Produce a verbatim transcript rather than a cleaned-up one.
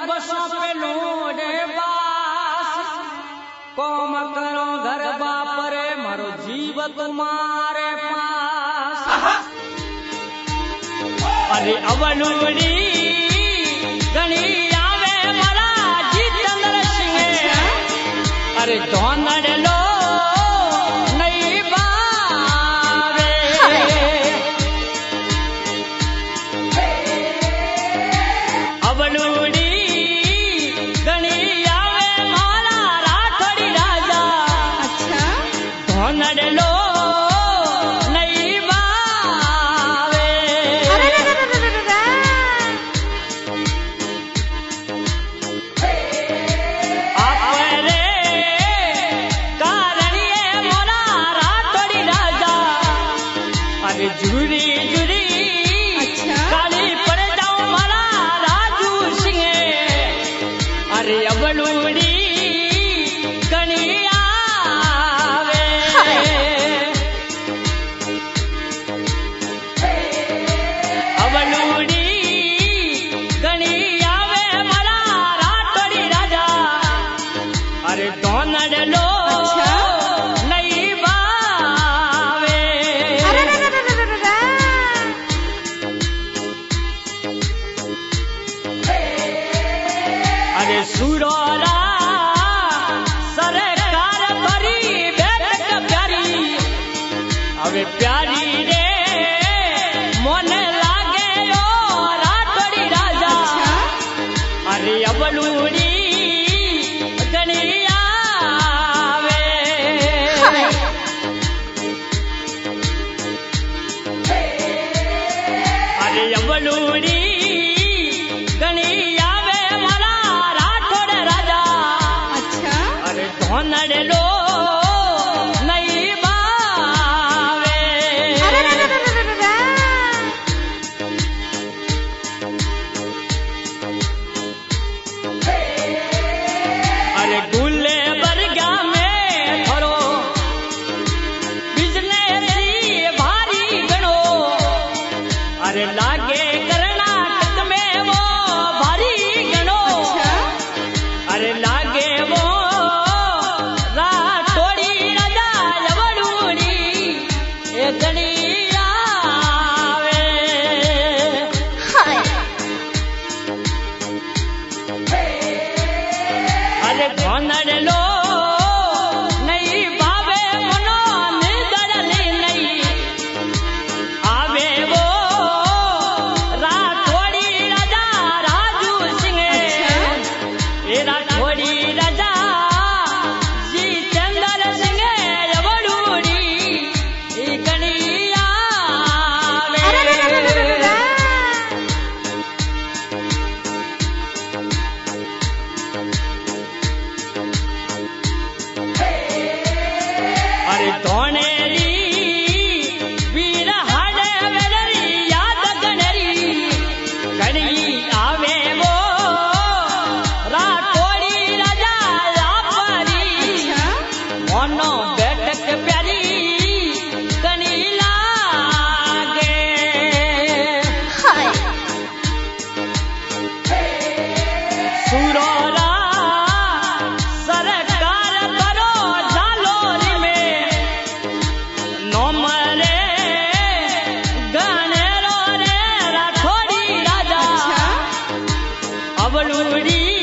बसो पेलो रे बास कोम करो घर बापरे मारो जीव तुम्हारे पास अरे अवलूड़ी गणी आवे मारा जितेंद्र सिंह अरे धोनड़ लो नहीं बावे अवलूड़ी गणी आवे मारा राठौड़ी राजा अच्छा धोनड़ लो नहीं बावे आपरे कारणिये मोरा राठौड़ी राजा अरे जुरी जुरी अच्छा काली पड़ जाओ मारा राजू सिंह अरे अवलूड़ी गणी आवे अवलूड़ी गणी आवे मारा राठौड़ी राजा अरे धोनड़ लो नहीं बावे अरे सुरोरा सरकार भरी बैठक प्यारी अबे प्यारी रे मन लागे ओ राठौड़ी राजा अरे अवलूड़ी गणी आवे अरे अवलूड़ी गणी आवे मारा राठौड़ राजा अच्छा अरे धोनड़ लो नहीं बावे अरे गुल्ले बरगा में थोरो बिजनेसी भारी गणो अरे लागे कर्नाटक में वो भारी गणो अरे लागे वो राठौड़ी राजा अवलूड़ी ए गणी आवे अरे धोनड़ लो नहीं बावे मनो निदड़ली नहीं आवे वो राठौड़ी राजा राजू सिंह ए राठौड़ी राजा जितेंद्र सिंह अवलूड़ी ई गणी आवे अरे धोनेरी वीर हाड़े वेलरी याद गणरी गणी आवे वो राठौड़ी राजा लापरी मोनो बैठक प्यारी गणी लागे सुरोरा सरकार करो झालोरी में नोमरे गणेरो रे राठौड़ी राजा अवलूड़ी